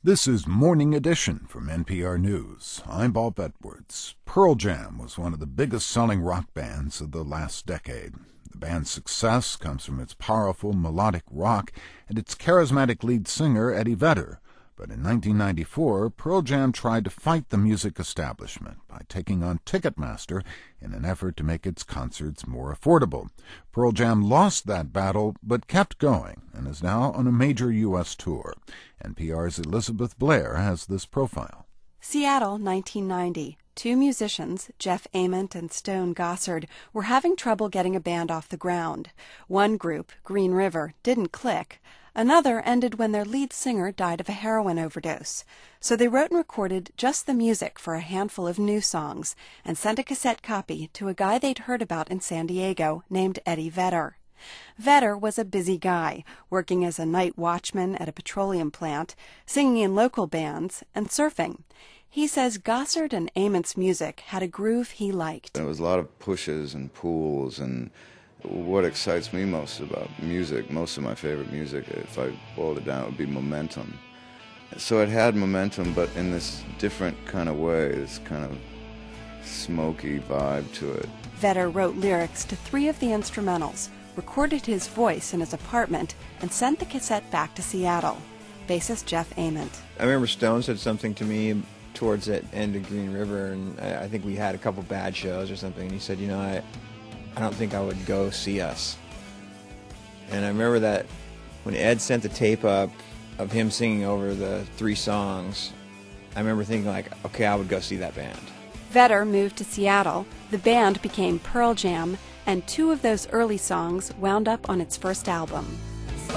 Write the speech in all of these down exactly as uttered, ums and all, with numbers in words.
This is Morning Edition from N P R News. I'm Bob Edwards. Pearl Jam was one of the biggest-selling rock bands of the last decade. The band's success comes from its powerful melodic rock and its charismatic lead singer, Eddie Vedder. But in nineteen ninety-four, Pearl Jam tried to fight the music establishment by taking on Ticketmaster in an effort to make its concerts more affordable. Pearl Jam lost that battle, but kept going, and is now on a major U S tour. N P R's Elizabeth Blair has this profile. Seattle, nineteen ninety. Two musicians, Jeff Ament and Stone Gossard, were having trouble getting a band off the ground. One group, Green River, didn't click. Another ended when their lead singer died of a heroin overdose. So they wrote and recorded just the music for a handful of new songs and sent a cassette copy to a guy they'd heard about in San Diego named Eddie Vedder. Vedder was a busy guy, working as a night watchman at a petroleum plant, singing in local bands, and surfing. He says Gossard and Ament's music had a groove he liked. There was a lot of pushes and pulls, and what excites me most about music, most of my favorite music, if I boiled it down, it would be momentum. So it had momentum, but in this different kind of way, this kind of smoky vibe to it. Vedder wrote lyrics to three of the instrumentals, recorded his voice in his apartment, and sent the cassette back to Seattle. Bassist Jeff Ament. I remember Stone said something to me towards the end of Green River, and I, I think we had a couple bad shows or something, and he said, you know, I, I don't think I would go see us. And I remember that when Ed sent the tape up of him singing over the three songs, I remember thinking, like, okay, I would go see that band. Vedder moved to Seattle, the band became Pearl Jam, and two of those early songs wound up on its first album. So,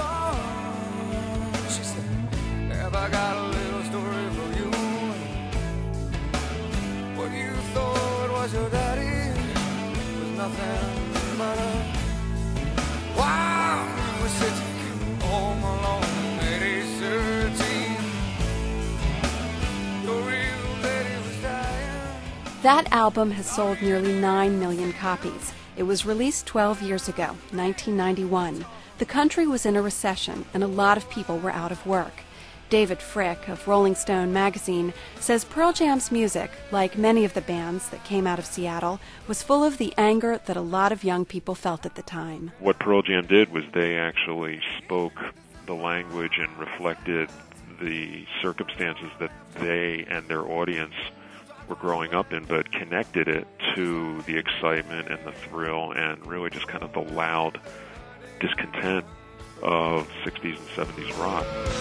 she said, have I got a little story for you? What you thought was your daddy was nothing but a wow, was sitting home alone at age thirteen. Your real daddy was dying. That album has sold nearly nine million copies. It was released twelve years ago, nineteen ninety-one. The country was in a recession, and a lot of people were out of work. David Frick of Rolling Stone magazine says Pearl Jam's music, like many of the bands that came out of Seattle, was full of the anger that a lot of young people felt at the time. What Pearl Jam did was they actually spoke the language and reflected the circumstances that they and their audience were growing up in, but connected it to the excitement and the thrill and really just kind of the loud discontent of sixties and seventies rock.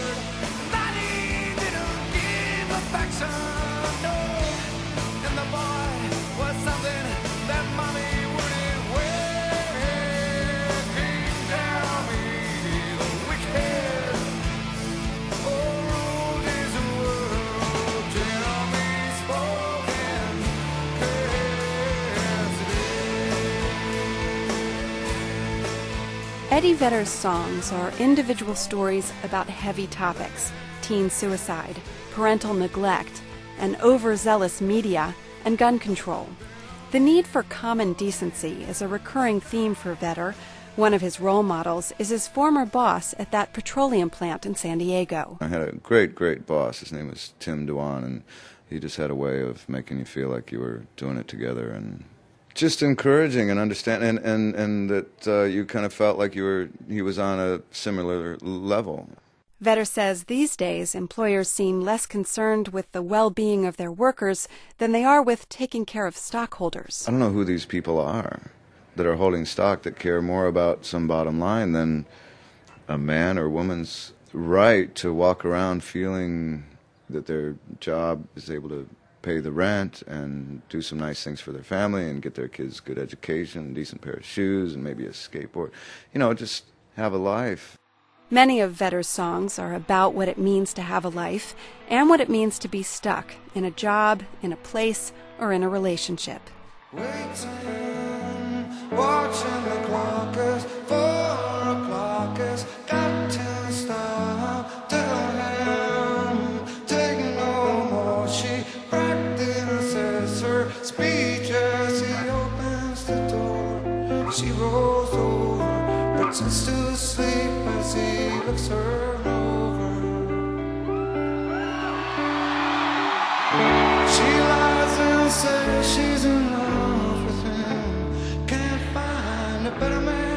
Eddie Vedder's songs are individual stories about heavy topics: teen suicide, parental neglect, an overzealous media, and gun control. The need for common decency is a recurring theme for Vedder. One of his role models is his former boss at that petroleum plant in San Diego. I had a great, great boss. His name was Tim Dewan, and he just had a way of making you feel like you were doing it together and just encouraging and understanding, and, and, and that uh, you kind of felt like you were he was on a similar level. Vedder says these days employers seem less concerned with the well-being of their workers than they are with taking care of stockholders. I don't know who these people are that are holding stock that care more about some bottom line than a man or woman's right to walk around feeling that their job is able to pay the rent and do some nice things for their family and get their kids good education, a decent pair of shoes, and maybe a skateboard. You know, just have a life. Many of Vedder's songs are about what it means to have a life and what it means to be stuck in a job, in a place, or in a relationship. Waiting, watching the clock as four o'clock has got to stop. Tell him, taking no more. She practices her speech as he opens the door. She rolls over, pretends to sleep as he looks her over. say she's in love with him, can't find a better man.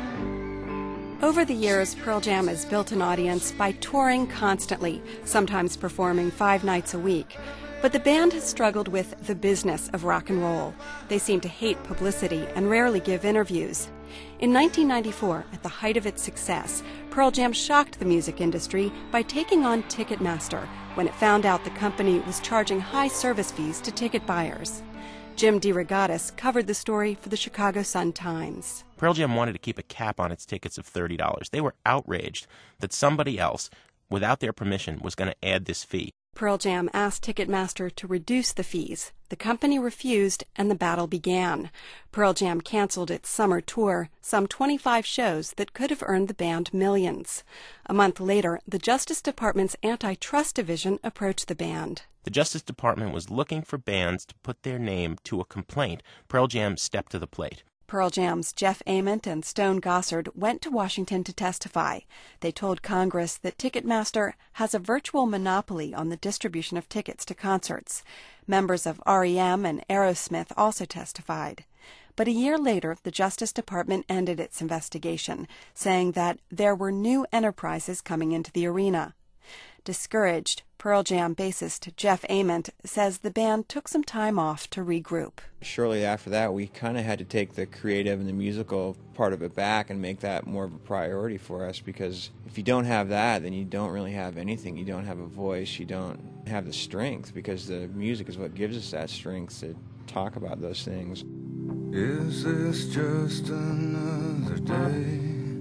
Over the years, Pearl Jam has built an audience by touring constantly, sometimes performing five nights a week. But the band has struggled with the business of rock and roll. They seem to hate publicity and rarely give interviews. In nineteen ninety-four, at the height of its success, Pearl Jam shocked the music industry by taking on Ticketmaster when it found out the company was charging high service fees to ticket buyers. Jim DeRogatis covered the story for the Chicago Sun-Times. Pearl Jam wanted to keep a cap on its tickets of thirty dollars. They were outraged that somebody else, without their permission, was going to add this fee. Pearl Jam asked Ticketmaster to reduce the fees. The company refused, and the battle began. Pearl Jam canceled its summer tour, some twenty-five shows that could have earned the band millions. A month later, the Justice Department's antitrust division approached the band. The Justice Department was looking for bands to put their name to a complaint. Pearl Jam stepped to the plate. Pearl Jam's Jeff Ament and Stone Gossard went to Washington to testify. They told Congress that Ticketmaster has a virtual monopoly on the distribution of tickets to concerts. Members of R E M and Aerosmith also testified. But a year later, the Justice Department ended its investigation, saying that there were new enterprises coming into the arena. Discouraged, Pearl Jam bassist Jeff Ament says the band took some time off to regroup. Shortly after that, we kind of had to take the creative and the musical part of it back and make that more of a priority for us, because if you don't have that, then you don't really have anything. You don't have a voice, you don't have the strength, because the music is what gives us that strength to talk about those things. Is this just another day?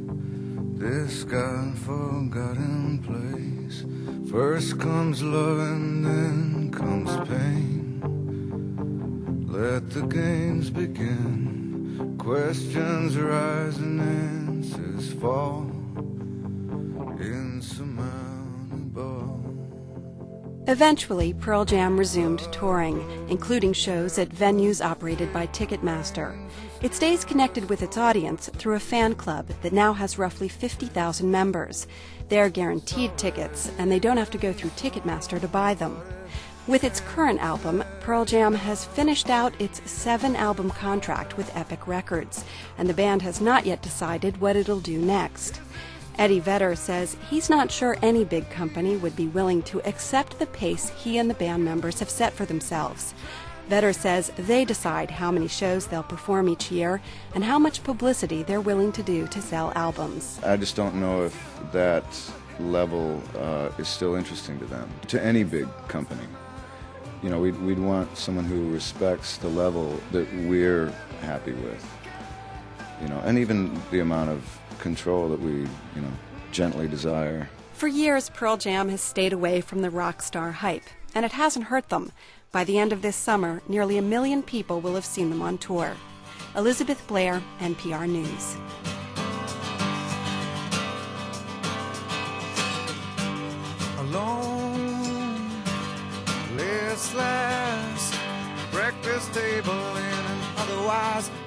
This God-forgotten place. First comes love and then comes pain. Let the games begin. Questions rise and answers fall. Insurmountable. Eventually, Pearl Jam resumed touring, including shows at venues operated by Ticketmaster. It stays connected with its audience through a fan club that now has roughly fifty thousand members. They're guaranteed tickets, and they don't have to go through Ticketmaster to buy them. With its current album, Pearl Jam has finished out its seven-album contract with Epic Records, and the band has not yet decided what it'll do next. Eddie Vedder says he's not sure any big company would be willing to accept the pace he and the band members have set for themselves. Vedder says they decide how many shows they'll perform each year and how much publicity they're willing to do to sell albums. I just don't know if that level uh, is still interesting to them, to any big company. You know, we'd, we'd want someone who respects the level that we're happy with, you know, and even the amount of control that we, you know, gently desire. For years, Pearl Jam has stayed away from the rock star hype, and it hasn't hurt them. By the end of this summer, nearly a million people will have seen them on tour. Elizabeth Blair, N P R News. Alone, listless, breakfast table in an otherwise